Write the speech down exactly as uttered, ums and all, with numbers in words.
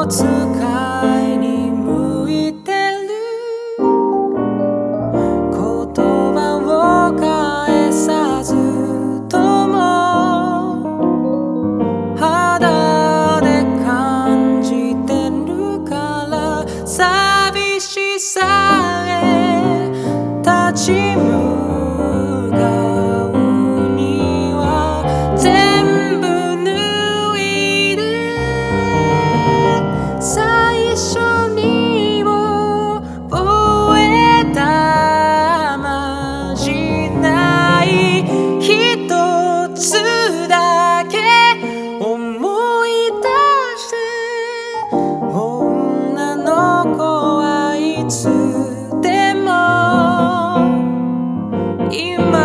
使いに向いてる言葉を返さずとも肌で感じてるから寂しさへ立ち向かうには全部脱いで最初に覚えたまじない一つだけ思い出して女の子はいつでも今